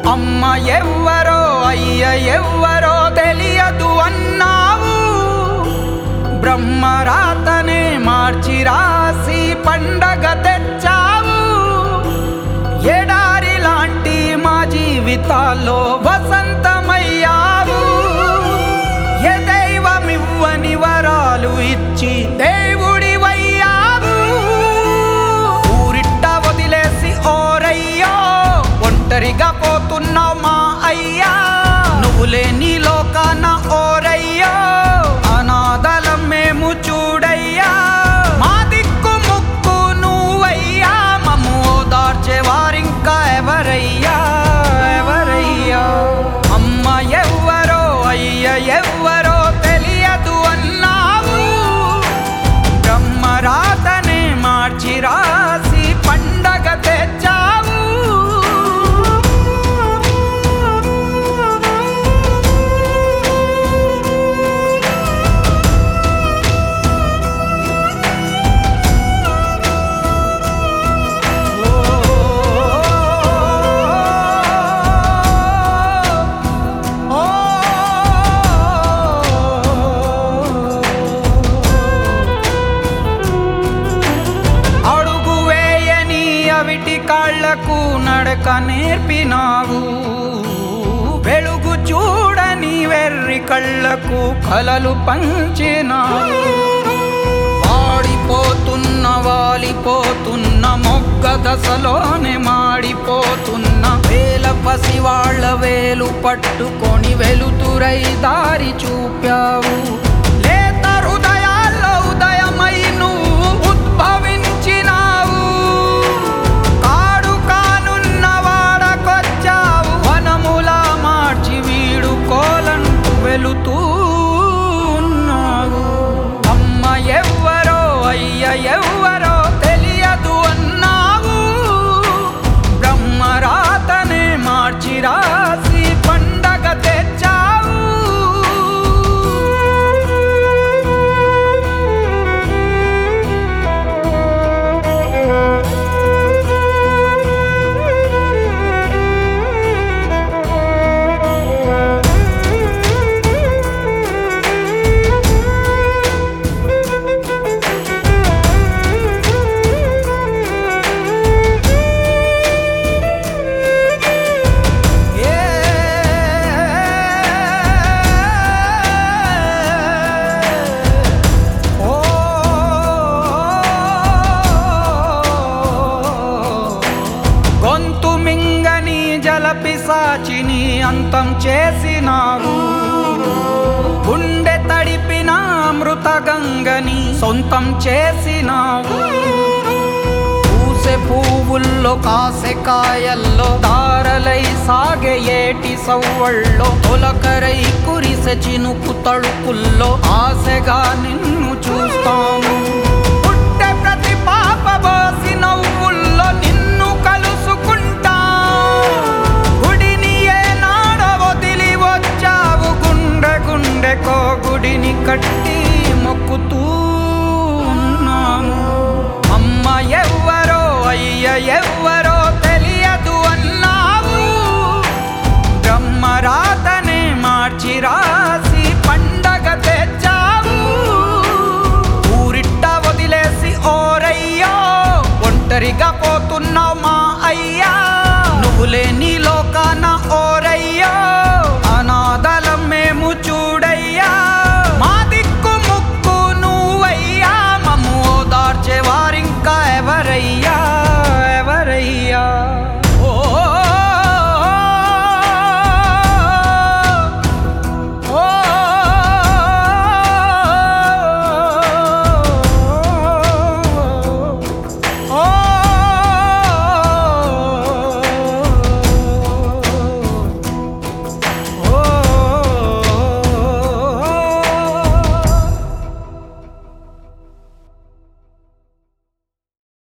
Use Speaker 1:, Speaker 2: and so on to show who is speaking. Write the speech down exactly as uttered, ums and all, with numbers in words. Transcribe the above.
Speaker 1: అమ్మ ఎవ్వరో అయ్య ఎవ్వరో తెలియదు అన్నావు. బ్రహ్మరాతనే మార్చి రాసి పండగ తెచ్చావు. ఎడారి లాంటి మా జీవితాల్లో వసంతమయ్యావు. ఏ దైవమివ్వని వరాలు ఇచ్చి దేవుడివయ్యావు. ఊరిట్ట వదిలేసి ఓరయ్యో ఒంటరిగా పోతున్నావు మా అయ్యా. నువ్వు లేని లోకాన ఓరయ్యో అనాథలం మేము చూడయ్యా. మా దిక్కు ముక్కు నువ్వయ్యా. మమ్ము ఓదార్చేవారింకా ఎవరయ్యా ఎవరయ్యా. అమ్మ ఎవ్వరో అయ్య ఎవ్వరో తెలియదు అన్నావు. బ్రహ్మరాతనే మార్చి రాసి పండగ తెచ్చావు. అవిటి కాళ్లకు నడక నేర్పినావు. వెలుగు చూడని వెర్రి కళ్ళకు కలలు పంచినావు. వాడిపోతున్న వాలిపోతున్న మొగ్గ దశలోనే మాడిపోతున్న వేల పసివాళ్ల వేలు పట్టుకొని వెలుతురై దారి చూపావు. లేత హృదయాల్లో ఉదయమై నువ్వు ఉద్భవించినావు. వెలుతూ ఉన్నావు. అమ్మ ఎవ్వరో అయ్య ఎవ్వరో తెలియదు అన్నావు. బ్రహ్మరాతనే మార్చి రాసి పండగ తెచ్చావు. గొంతు మింగని జలపిశాచిని అంతం చేసినావు. గుండె తడిపిన అమృత గంగని సొంతం చేసినావు. పూసే పువ్వుల్లో కాసే కాయల్లో దారలై సాగే ఏటి సవ్వళ్ళో తొలకరై కురిసె చినుకు తడుకుల్లో ఆశగా నిన్ను చూస్తాము. పుట్టే ప్రతి పాప బోసి నవ్వుల్లో నిన్ను కలుసుకుంటా. గుడిని ఏనాడో వదిలి వచ్చావు. గుండె గుండెకో గుడిని కట్టి మొక్కుతూ ఉన్నాము. అమ్మ ఎవ్వరో అయ్య ఎవ్వరో తెలియదు అన్నావు. బ్రహ్మరాతనే మార్చి రాసి పండగ తెచ్చావు. ఊరిట్ట వదిలేసి ఓరయ్యో ఒంటరిగా పోతున్నా